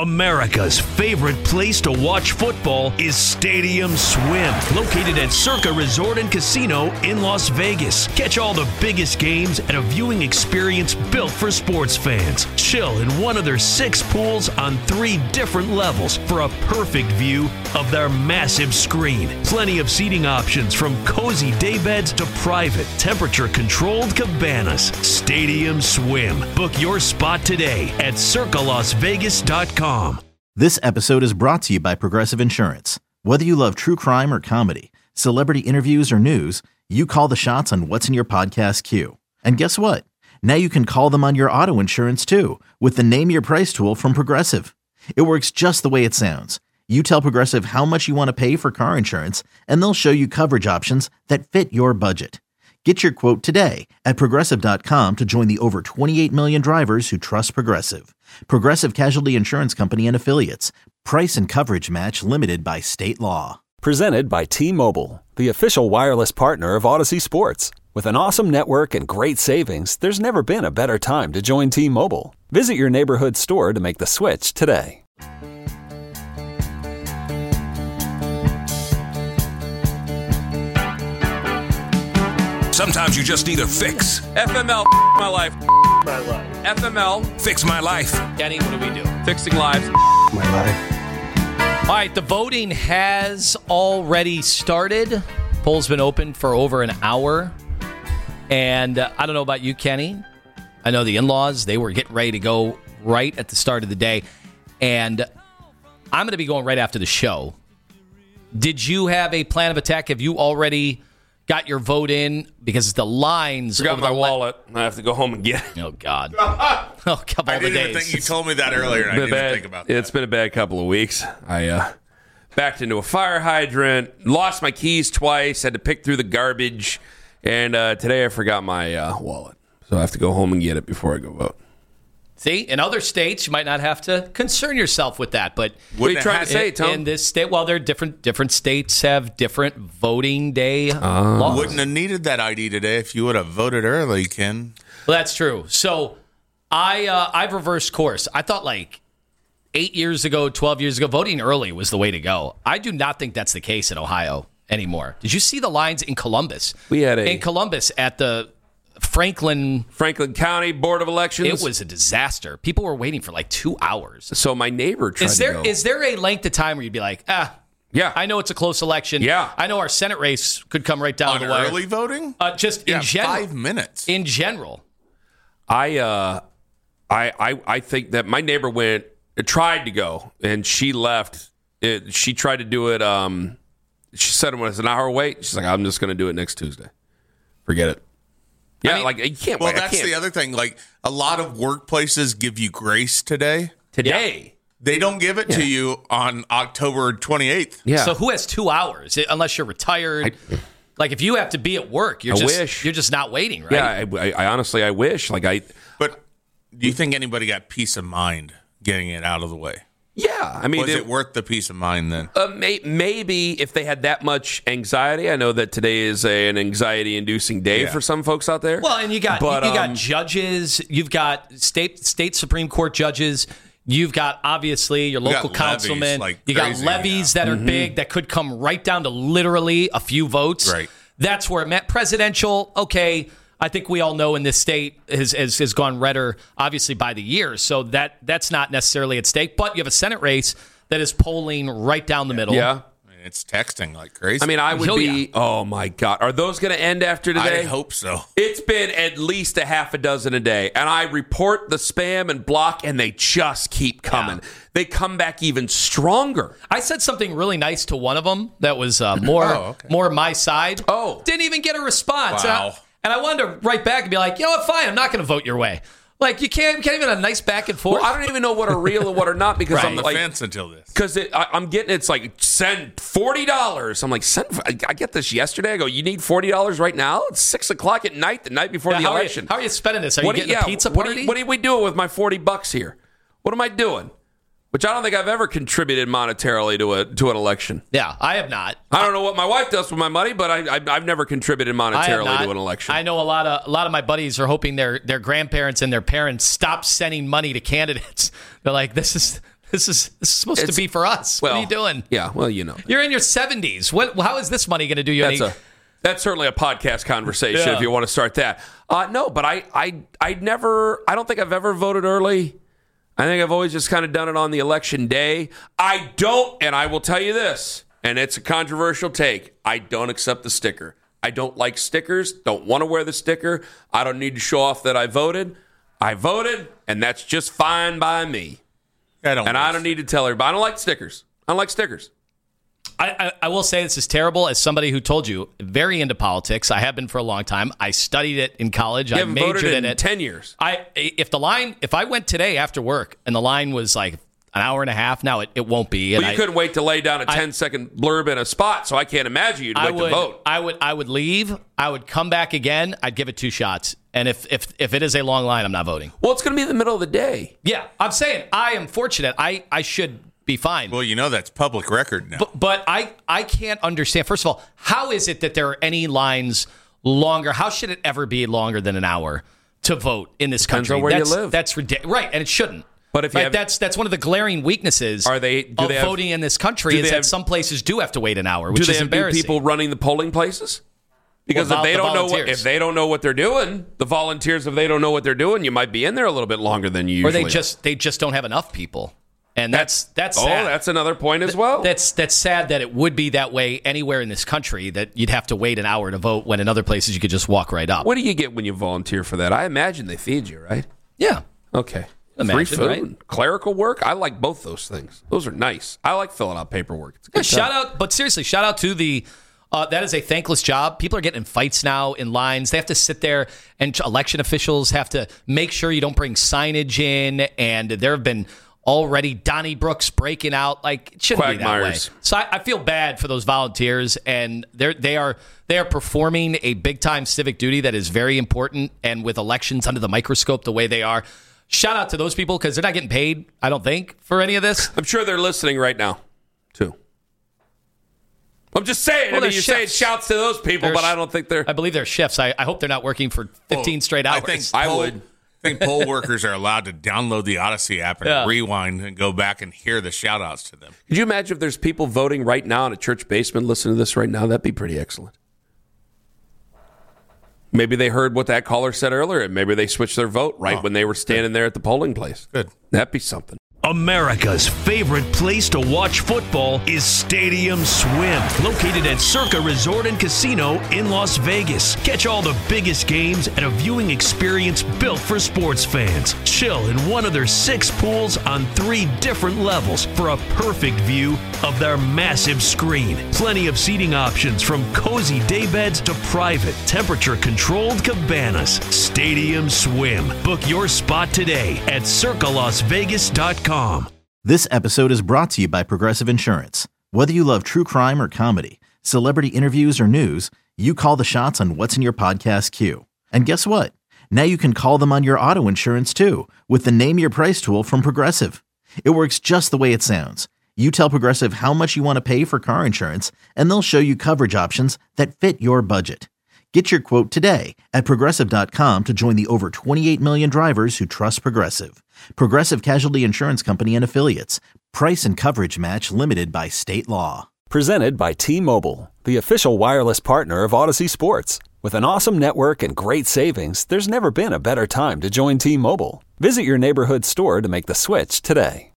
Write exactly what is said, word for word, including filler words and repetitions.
America's favorite place to watch football is Stadium Swim, located at Circa Resort and Casino in Las Vegas. Catch all the biggest games at a viewing experience built for sports fans. Chill in one of their six pools on three different levels for a perfect view of their massive screen. Plenty of seating options from cozy daybeds to private, temperature-controlled cabanas. Stadium Swim. Book your spot today at circa las vegas dot com. This episode is brought to you by Progressive Insurance. Whether you love true crime or comedy, celebrity interviews or news, you call the shots on what's in your podcast queue. And guess what? Now you can call them on your auto insurance too with the Name Your Price tool from Progressive. It works just the way it sounds. You tell Progressive how much you want to pay for car insurance, and they'll show you coverage options that fit your budget. Get your quote today at progressive dot com to join the over twenty-eight million drivers who trust Progressive. Progressive Casualty Insurance Company and Affiliates. Price and coverage match limited by state law. Presented by T-Mobile, the official wireless partner of Odyssey Sports. With an awesome network and great savings, there's never been a better time to join T-Mobile. Visit your neighborhood store to make the switch today. Sometimes you just need a fix. F M L, my life. My life. F M L, fix my life. Kenny, what do we do? Fixing lives. My life. All right, the voting has already started. Poll's been open for over an hour. And uh, I don't know about you, Kenny. I know the in-laws, they were getting ready to go right at the start of the day. And I'm going to be going right after the show. Did you have a plan of attack? Have you already got your vote in? Because the lines... Forgot my wallet. I have to go home and get it. Oh, God. Oh, a couple I of didn't days. even think you told me that earlier. And I didn't bad, think about that. It's been a bad couple of weeks. I uh, backed into a fire hydrant, lost my keys twice, had to pick through the garbage, and uh, today I forgot my uh, wallet. So I have to go home and get it before I go vote. See, in other states, you might not have to concern yourself with that. But what are you trying to say, in, Tom? in this state, well, there are different different states have different voting day Uh, laws. Wouldn't have needed that I D today if you would have voted early, Ken. Well, that's true. So I uh, I've reversed course. I thought like eight years ago, twelve years ago, voting early was the way to go. I do not think that's the case in Ohio anymore. Did you see the lines in Columbus? We had a in Columbus at the Franklin Franklin County Board of Elections. It was a disaster. People were waiting for like two hours. So my neighbor tried is there to go. is there a length of time where you'd be like, ah, yeah, I know it's a close election. Yeah, I know our Senate race could come right down On the wire. early voting? Uh, just yeah, in general, five minutes. In general, I uh, I I I think that my neighbor went tried to go and she left. It, she tried to do it. Um, she said it was an hour wait. She's like, I'm just going to do it next Tuesday. Forget it. Yeah, I mean, like you can't. Well, wait. that's the other thing. Like a lot of workplaces give you grace today. Today, yeah. They don't give it yeah. to you on October twenty-eighth. Yeah. So who has two hours unless you're retired? I, like if you have to be at work, you're I just wish. you're just not waiting, right? Yeah, I, I, I honestly I wish. Like I. But do you think anybody got peace of mind getting it out of the way? Yeah, I mean, was it, it worth the peace of mind then? Uh, may, maybe if they had that much anxiety. I know that today is a, an anxiety-inducing day yeah. for some folks out there. Well, and you got but, you um, got judges, you've got state state Supreme Court judges, you've got obviously your local councilmen, like you crazy, got levies yeah. that are mm-hmm. big that could come right down to literally a few votes. Right. That's where it met. Presidential, okay. I think we all know in this state has, has, has gone redder, obviously, by the years. So that that's not necessarily at stake. But you have a Senate race that is polling right down the middle. Yeah. It's texting like crazy. I mean, I would oh, be, yeah. oh, my God. Are those going to end after today? I hope so. It's been at least a half a dozen a day. And I report the spam and block, and they just keep coming. Yeah. They come back even stronger. I said something really nice to one of them that was uh, more, oh, okay. more my side. Oh. Didn't even get a response. Wow. And I, and I wanted to write back and be like, you know what, fine, I'm not going to vote your way. Like, you can't, you can't even have a nice back and forth. Well, I don't even know what are real and what are not because right. I'm the like, fence until this. Because I'm getting, it's like, send forty dollars. I'm like, send. I, I get this yesterday. I go, you need forty dollars right now? It's six o'clock at night, the night before yeah, the how election. Are you, how are you spending this? Are what you do, getting yeah, a pizza what party? Are, what are we doing with my forty bucks here? What am I doing? Which I don't think I've ever contributed monetarily to a to an election. Yeah, I have not. I don't know what my wife does with my money, but I, I, I've never contributed monetarily to an election. I know a lot of a lot of my buddies are hoping their their grandparents and their parents stop sending money to candidates. They're like, this is This is this is supposed It's- to be for us. Well, what are you doing? Yeah, well, you know. You're in your seventies. What? How is this money going to do you That's any? a that's certainly a podcast conversation Yeah. if you want to start that. Uh, no, but I I I never I don't think I've ever voted early. I think I've always just kind of done it on the election day. I don't, and I will tell you this, and it's a controversial take. I don't accept the sticker. I don't like stickers. Don't want to wear the sticker. I don't need to show off that I voted. I voted, and that's just fine by me. I don't And I don't need to tell everybody. I don't like stickers. I don't like stickers. I, I, I will say this is terrible. As somebody who told you, very into politics. I have been for a long time. I studied it in college. You I haven't majored voted in in it. ten years. I if the line if I went today after work and the line was like an hour and a half, now it, it won't be. And Well, you I, couldn't wait to lay down a I- ten-second blurb in a spot, so I can't imagine you'd I wait would, to vote. I would I would leave. I would come back again. I'd give it two shots. And if if if it is a long line, I'm not voting. Well, it's going to be the middle of the day. Yeah, I'm saying I am fortunate. I, I should be fine. Well, you know that's public record now. But, but I, I can't understand. First of all, how is it that there are any lines longer? How should it ever be longer than an hour to vote in this Depends country? on where you that's, live. That's ridiculous. Right, and it shouldn't. But if you right, have- that's that's one of the glaring weaknesses Are they- do of they have- voting in this country do is they that have- some places do have to wait an hour, Do which they is have new embarrassing. people running the polling places? Because Well, if they the don't know what volunteers. if they don't know what they're doing, the volunteers, if they don't know what they're doing, you might be in there a little bit longer than you or usually. they just they just don't have enough people, and that's that's oh, sad. that's another point as well. That's that's sad that it would be that way anywhere in this country, that you'd have to wait an hour to vote when in other places you could just walk right up. What do you get when you volunteer for that? I imagine they feed you, right? Yeah. Okay. Imagine, Free food, right? clerical work. I like both those things. Those are nice. I like filling out paperwork. It's a Yeah, good shout time. out, but seriously, shout out to the. Uh, that is a thankless job. People are getting in fights now in lines. They have to sit there, and election officials have to make sure you don't bring signage in. And there have been already Donniebrooks breaking out. Like, it shouldn't be that way. Quagmires. So I, I feel bad for those volunteers, and they're they are they are performing a big time civic duty that is very important. And with elections under the microscope the way they are, shout out to those people because they're not getting paid. I don't think for any of this. I'm sure they're listening right now, too. I'm just saying. Well, I mean, they're you're saying shifts. shouts to those people, They're but sh- I don't think they're. I believe they're shifts. I, I hope they're not working for fifteen straight hours. I think I poll, would. I think poll workers are allowed to download the Odyssey app and Yeah. rewind and go back and hear the shout outs to them. Could you imagine if there's people voting right now in a church basement listening to this right now? That'd be pretty excellent. Maybe they heard what that caller said earlier, and maybe they switched their vote right Oh, when they were standing there at the polling place. Good. That'd be something. America's favorite place to watch football is Stadium Swim, located at Circa Resort and Casino in Las Vegas. Catch all the biggest games at a viewing experience built for sports fans. Chill in one of their six pools on three different levels for a perfect view of their massive screen. Plenty of seating options from cozy daybeds to private, temperature-controlled cabanas. Stadium Swim. Book your spot today at circa las vegas dot com. This episode is brought to you by Progressive Insurance. Whether you love true crime or comedy, celebrity interviews or news, you call the shots on what's in your podcast queue. And guess what? Now you can call them on your auto insurance too with the Name Your Price tool from Progressive. It works just the way it sounds. You tell Progressive how much you want to pay for car insurance, and they'll show you coverage options that fit your budget. Get your quote today at progressive dot com to join the over twenty-eight million drivers who trust Progressive. Progressive Casualty Insurance Company and Affiliates. Price and coverage match limited by state law. Presented by T-Mobile, the official wireless partner of Odyssey Sports. With an awesome network and great savings, there's never been a better time to join T-Mobile. Visit your neighborhood store to make the switch today.